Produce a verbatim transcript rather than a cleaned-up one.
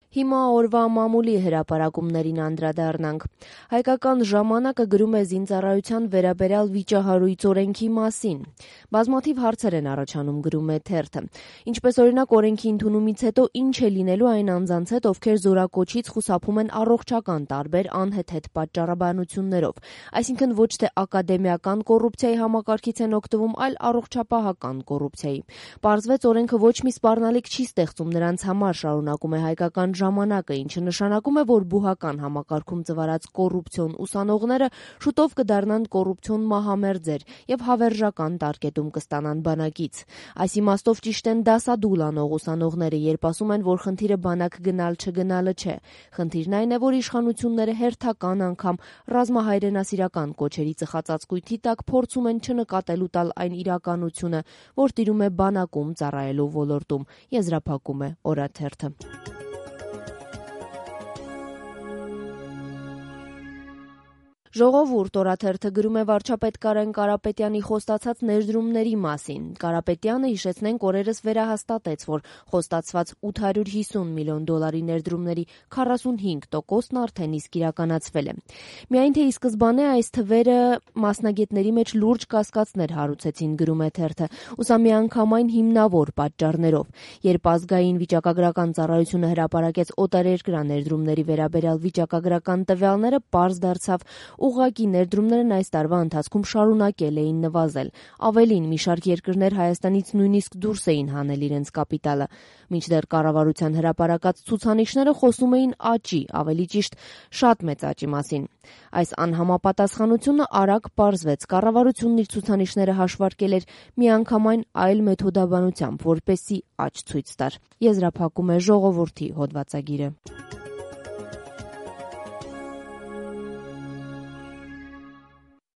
Հիմա օրվա մամուլի հրապարակումներին անդրադառնանք։ Հայկական ժամանակը գրում է զինծառայության վերաբերյալ վիճահարույց օրենքի մասին։ Բազմաթիվ հարցեր են առաջանում, գրում է թերթը։ Ինչպես օրինակ օրենքի ընդունումից հետո ինչ է լինելու այն անձանց հետ, ովքեր զորակոչից խուսափում են առողջական տարբեր անհեթեթ պատճառաբանություններով, այսինքն ոչ թե ակադեմիական կոռուպցիայի համակարգից են օգտվում, այլ առողջապահական կոռուպցիայի։ Պարզվեց օրենքը ոչ մի սպառնալիք չի ստեղծում նրանց համար, շարունակում է Հայկական ժամանակը, ինչը նշանակում է, որ բուհական համակարգում ծվարած կոռուպցիոն ուսանողները շուտով կդառնան կոռուպցիոն մահամերձեր եւ հավերժական տարկետում կստանան բանակից։ Այս իմաստով ճիշտ են դասադուլ անող ուսանողները, երբ ասում են, որ խնդիրը բանակ գնալ չգնալը չէ։ Խնդիրն այն է, որ իշխանությունները հերթական անգամ ռազմահայրենասիրական կոչերի ծխածածկույթի տակ փորձում են չնկատելու տալ այն իրականությունը, որ տիրում է բանակում ծառայելու ոլորտում, եզրափակում է օրաթերթը։ Ժողովուրդ օրաթերթը գրում է վարչապետ Կարեն Կարապետյանի խոստացած ներդրումների մասին։ Կարապետյանը, հիշեցնենք, օրերս վերահաստատեց, որ խոստացված ութ հարյուր հիսուն միլիոն դոլարի ներդրումների քառասունհինգ տոկոսն արդեն իսկ իրականացվել է։ Միայն թե ի սկզբանե այս թվերը մասնագետների մեջ լուրջ կասկածներ հարուցեցին, գրում է թերթը, ու սա միանգամայն հիմնավոր պատճառներով։ Երբ ազգային վիճակագրական ծառայությունը հրապարակեց օտարերկրյա ներդրումների վերաբերյալ վիճակագրական տվյալները, պարզ դարձավ, ուղղակի ներդրումներն այս տարվա ընթացքում շարունակել էին նվազել։ Ավելին, մի շարք երկրներ Հայաստանից նույնիսկ դուրս էին հանել իրենց կապիտալը։ Մինչդեռ կառավարության հրապարակած ցուցանիշները խոսում էին աճի, ավելի ճիշտ շատ մեծ աճի մասին։ Այս անհամապատասխանությունը արագ պարզվեց։ Կառավարությունն իր ցուցանիշները հաշվարկել էր միանգամայն այլ մեթոդաբանությամբ, որպեսզի աճ ցույց տար, եզրափակում է Ժողովուրդի հոդվածագիրը։